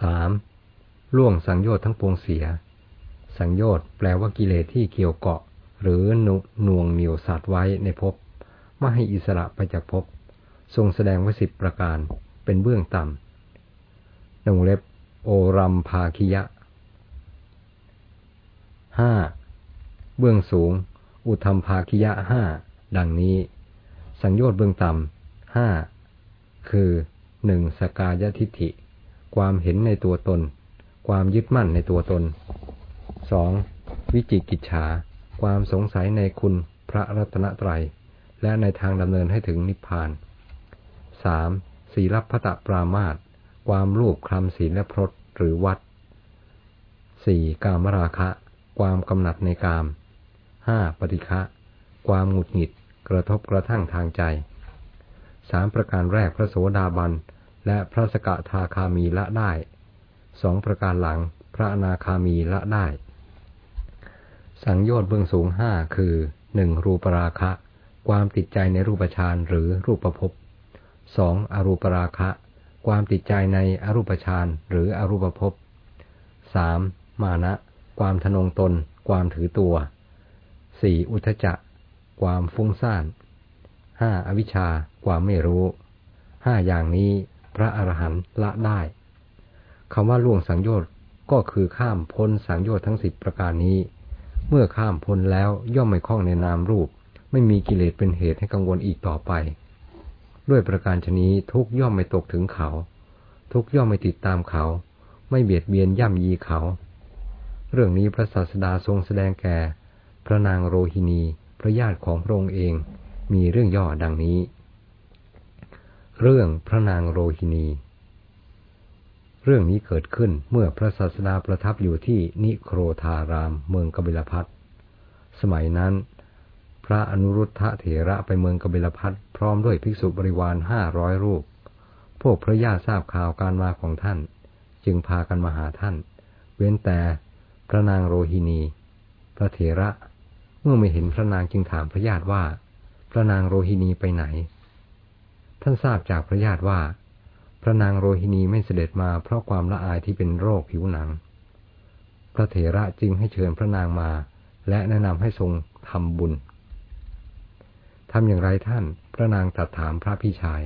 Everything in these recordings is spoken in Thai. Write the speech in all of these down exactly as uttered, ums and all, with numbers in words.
ามล่วงสังโยชน์ทั้งปวงเสียสังโยชน์แปลว่ากิเลสที่เกี่ยวเกาะหรือหน่วงเหนี่ยวสัตว์ไว้ในภพไม่ให้อิสระไปจากภพทรงแสดงไว้สิบประการเป็นเบื้องต่ำ วงเล็บโอรัมภาคิยะห้าเบื้องสูงอุทัมภาคิยะห้าดังนี้สังโยชน์เบื้องต่ำห้าคือหนึ่งสกายทิฏฐิความเห็นในตัวตนความยึดมั่นในตัวตนสองวิจิกิจฉาความสงสัยในคุณพระรัตนตรัยและในทางดำเนินให้ถึงนิพพานสามศีลพัตปรามาสความรูปคลำศีลและพรตหรือวัดสี่กามราคะความกำหนัดในกามห้าปฏิฆะความหงุดหงิดกระทบกระทั่งทางใจสามประการแรกพระโสดาบันและพระสกทาคามีละได้สองประการหลังพระอนาคามีละได้สังโยชน์เบื้องสูงห้าคือหนึ่งรูปราคะความติดใจในรูปฌานหรือรูปภพสองอรูปราคะความติดใจในอรูปฌานหรืออรูปภพสามมานะความทะนงตนความถือตัวสี่อุทธัจจะความฟุ้งซ่านห้าอวิชชาความไม่รู้ห้าอย่างนี้พระอรหันต์ละได้คำว่าล่วงสังโยชน์ก็คือข้ามพ้นสังโยชน์ทั้งสิบประการนี้เมื่อข้ามพ้นแล้วย่อมไม่คล้องในนามรูปไม่มีกิเลสเป็นเหตุให้กังวลอีกต่อไปด้วยประการฉะนี้ทุกย่อมไม่ตกถึงเขาทุกย่อมไม่ติดตามเขาไม่เบียดเบียนย่ำยีเขาเรื่องนี้พระศาสดาทรงแสดงแก่พระนางโรหินีพระญาติของพระองค์เองมีเรื่องย่อดังนี้เรื่องพระนางโรหินีเรื่องนี้เกิดขึ้นเมื่อพระศาสดาประทับอยู่ที่นิโครธารามเมืองกบิลพัสสมัยนั้นพระอนุรุทธะเถระไปเมืองกบิลพัสพร้อมด้วยภิกษุบริวารห้าร้อยรูปพวกพระญาติทราบข่าวการมาของท่านจึงพากันมาหาท่านเว้นแต่พระนางโรหินีพระเถระเมื่อไม่เห็นพระนางจึงถามพระญาติว่าพระนางโรหินีไปไหนท่านทราบจากพระญาติว่าพระนางโรหินีไม่เสด็จมาเพราะความละอายที่เป็นโรคผิวหนังพระเถระจึงให้เชิญพระนางมาและแนะนำให้ทรงทำบุญทำอย่างไรท่านพระนางตรัสถามพระพี่ชา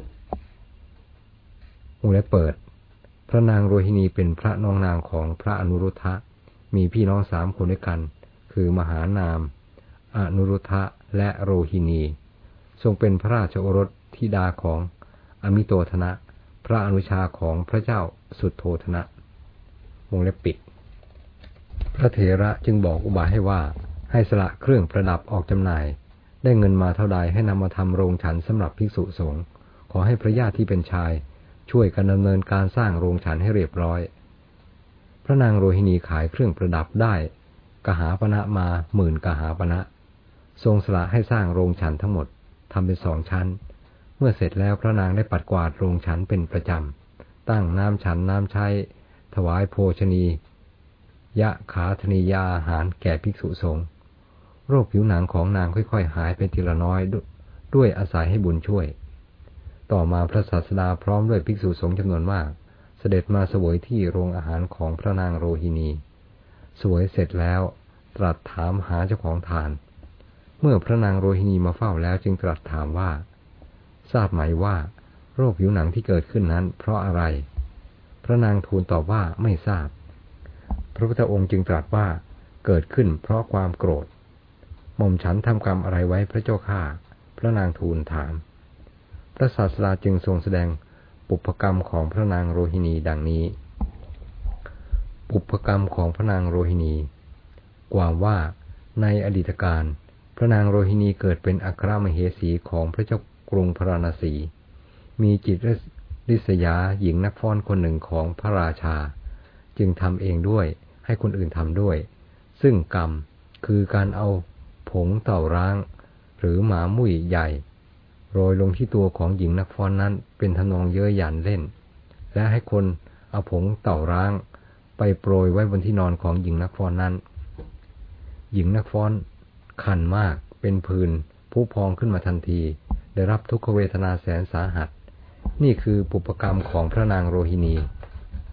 ยวงเล็บเปิดพระนางโรหินีเป็นพระน้องนางของพระอนุรุทธะมีพี่น้องสามคนด้วยกันคือมหานามอนุรุทธะและโรหินีทรงเป็นพระราชโอรสธิดาของอมิโตทนะพระอนุชาของพระเจ้าสุทโธทนะวงเล็บปิดพระเถระจึงบอกอุบายให้ว่าให้สละเครื่องประดับออกจำหน่ายได้เงินมาเท่าใดให้นำมาทำโรงฉันสำหรับภิกษุสงฆ์ขอให้พระญาติที่เป็นชายช่วยกันดำเนินการสร้างโรงฉันให้เรียบร้อยพระนางโรหินีขายเครื่องประดับได้กหาปณะมาหมื่นกหาปณะทรงสละให้สร้างโรงฉันทั้งหมดทำเป็นสองชั้นเมื่อเสร็จแล้วพระนางได้ปัดกวาดโรงฉันเป็นประจำตั้งน้ำฉันน้ำใช้ถวายโภชนียะขาธนียาอาหารแก่ภิกษุสงฆ์โรคผิวหนังของนางค่อยๆหายไปทีละน้อยด้วยอาศัยให้บุญช่วยต่อมาพระศาสดาพร้อมด้วยภิกษุสงฆ์จำนวนมากเสด็จมาเสวยที่โรงอาหารของพระนางโรหินีเสวยเสร็จแล้วตรัสถามหาเจ้าของทานเมื่อพระนางโรหินีมาเฝ้าแล้วจึงตรัสถามว่าทราบไหมว่าโรคผิวหนังที่เกิดขึ้นนั้นเพราะอะไรพระนางทูลตอบว่าไม่ทราบพระพุทธองค์จึงตรัสว่าเกิดขึ้นเพราะความโกรธหม่อมฉันทำกรรมอะไรไว้พระเจ้าข้าพระนางทูลถามพระศาสดาจึงทรงแสดงปุพกรรมของพระนางโรหินีดังนี้ปุพกรรมของพระนางโรหินีความว่าในอดีตการพระนางโรหินีเกิดเป็นอัครมเหสีของพระเจ้ากรุงพาราณสีมีจิตริษยาหญิงนักฟ้อนคนหนึ่งของพระราชาจึงทำเองด้วยให้คนอื่นทำด้วยซึ่งกรรมคือการเอาผงเต่าร้างหรือหมามุ่ยใหญ่โรยลงที่ตัวของหญิงนักฟ้อนนั้นเป็นทำนองเย้ยหยันเล่นและให้คนเอาผงเต่าร้างไปโปรยไว้บนที่นอนของหญิงนักฟ้อนนั้นหญิงนักฟ้อนคันมากเป็นผื่นพุพองขึ้นมาทันทีได้รับทุกขเวทนาแสนสาหัสนี่คือปุพกรรมของพระนางโรหินี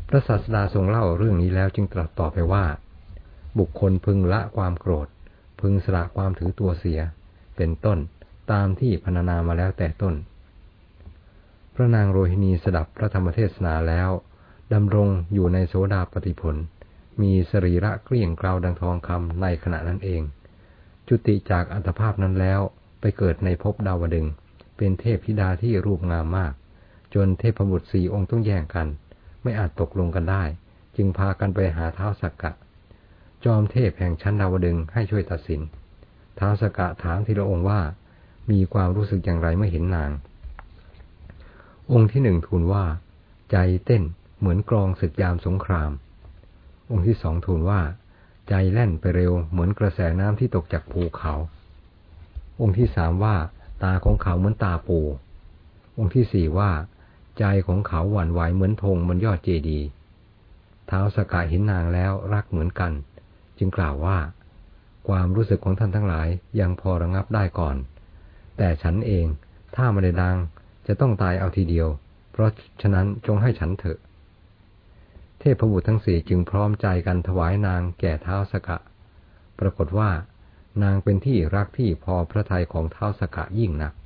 พระศาสดาทรงเล่าเรื่องนี้แล้วจึงตรัสต่อไปว่าบุคคลพึงละความโกรธพึงสละความถือตัวเสียเป็นต้นตามที่พรรณนามาแล้วแต่ต้นพระนางโรหินีสดับพระธรรมเทศนาแล้วดำรงอยู่ในโสดาปัตติผลมีสรีระเกลี้ยงเกลาดังทองคำในขณะนั้นเองจุติจากอัตภาพนั้นแล้วไปเกิดในภพดาวดึงส์เป็นเทพธิดาที่รูปงามมากจนเทพบุตรสี่องค์ต้องแย่งกันไม่อาจตกลงกันได้จึงพากันไปหาท้าวสักกะจอมเทพแห่งชั้นดาวดึงส์ให้ช่วยตัดสินท้าวสักกะถามทีละองค์ว่ามีความรู้สึกอย่างไรเมื่อเห็นนางองค์ที่หนึ่งทูลว่าใจเต้นเหมือนกลองศึกยามสงครามองค์ที่สองทูลว่าใจแล่นไปเร็วเหมือนกระแสน้ำที่ตกจากภูเขาองค์ที่สามว่าตาของเขาเหมือนตาปูองค์ที่สี่ว่าใจของเขาหวั่นไหวเหมือนธงบนยอดเจดีย์ท้าวสักกะเห็นนางแล้วรักเหมือนกันจึงกล่าวว่าความรู้สึกของท่านทั้งหลายยังพอระงับได้ก่อนแต่ฉันเองถ้าไม่ได้ดังจะต้องตายเอาทีเดียวเพราะฉะนั้นจงให้ฉันเถอะเทพบุตรทั้งสี่จึงพร้อมใจกันถวายนางแก่ท้าวสักกะปรากฏว่านางเป็นที่รักที่พอพระทัยของท้าวสักกะยิ่งนัก